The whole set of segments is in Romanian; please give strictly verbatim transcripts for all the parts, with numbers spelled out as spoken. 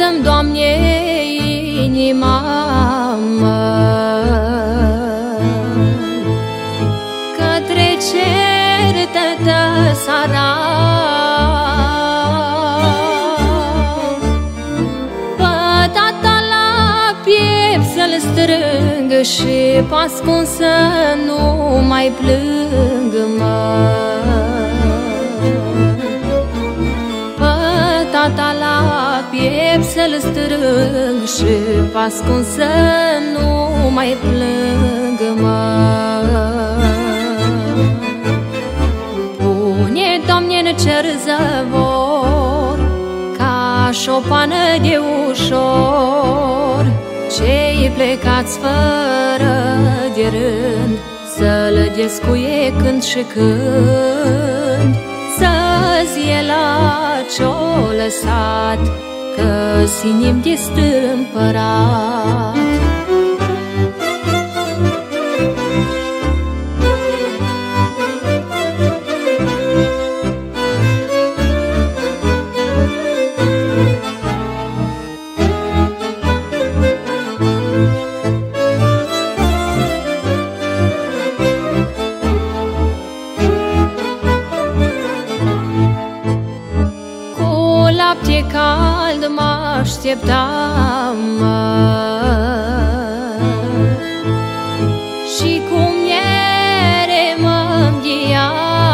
dăm, Doamne, inima, către cer tătă sara. Pe tata la piept să-l strâng și pe ascuns să nu mai plâng, mă. Pe tata la piept să-l strâng și pe ascuns să nu mai plâng, mă. Pune, Doamne, în cer zăvor ca șopană de ușor cei plecați fără de rând, să-l descuie când și când, să-zi e la ce-o lăsat, că-s inim de stâmpărat. Lapte cald m-așteptam, și cu miere mă-nghia,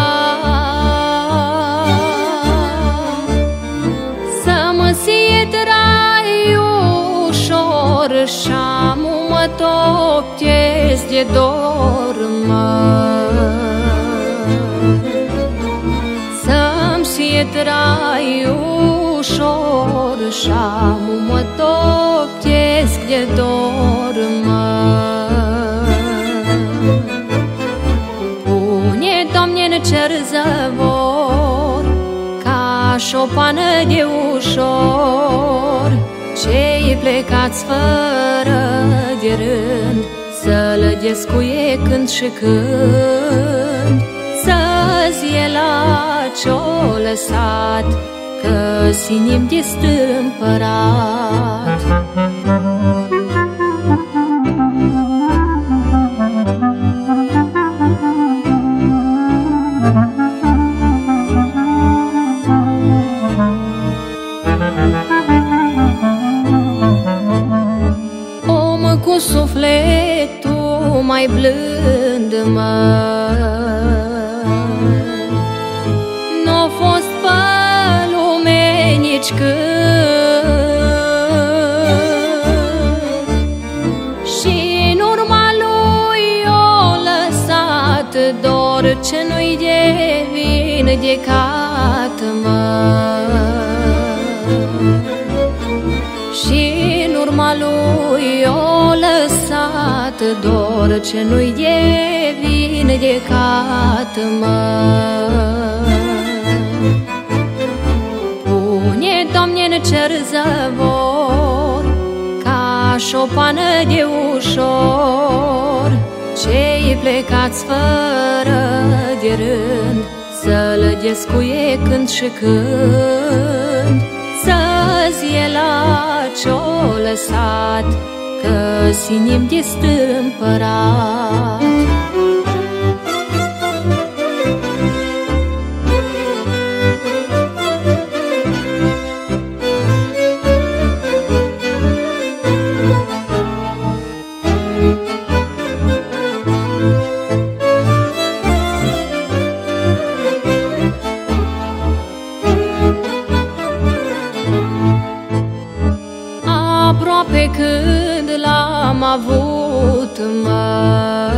să mă sie traiul ușor și-am mă toptez de dor, mă. Să-mi sie traiul ușor și-am mă toptesc de dor, mă. Pune, Doamne, în cer zăvor ca șopană de ușor cei plecați fără de rând, să-l descuie când și când, să-zi e la ce-o lăsat, că-s inim de stâmpărat. Om cu sufletul mai blând, mă, n-a fost pe lume nici când, și în urma lui o lăsat dor ce nu-i de vindecat, mă. Și în urma lui o lăsat dor ce nu-i de vindecat, mă. Pune, Doamne, în cer zăvor ca șopană de ușor cei plecați fără de rând, să-l descuie când și când, să-zi e la ce-o lăsat, că-s inim de stâmpărat. Aproape când l-am avut, mă,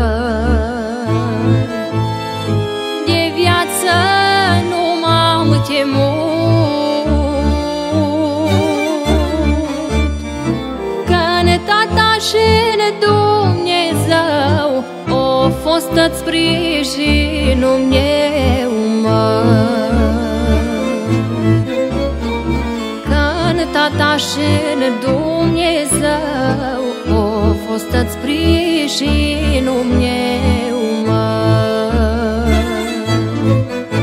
de viață nu m-am temut, că-n tata și-n Dumnezeu o fost-ți sprijinul meu, mă. Că-n tata și-n Dumnezeu o fost-ți sprijinul meu, mă.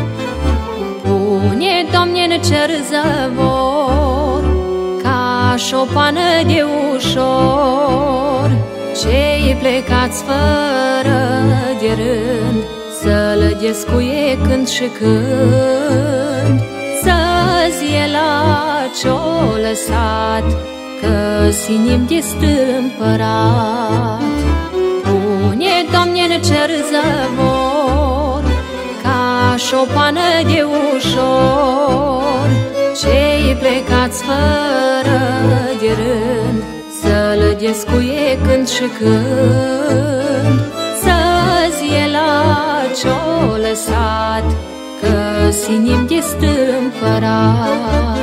Pune, Doamne, în cer zăvor ca șopană de ușor, cei plecați fără de rând, să-l descuie când și când, să-zi e la ce-o lăsat, că-s inim de stâmpărat. Pune, Doamne, în cer zăvor, ca șopană de ușor, cei plecați fără de rând, să-l descuie când și când, să-zi e la ce-o lăsat, că-s inim de stâmpărat.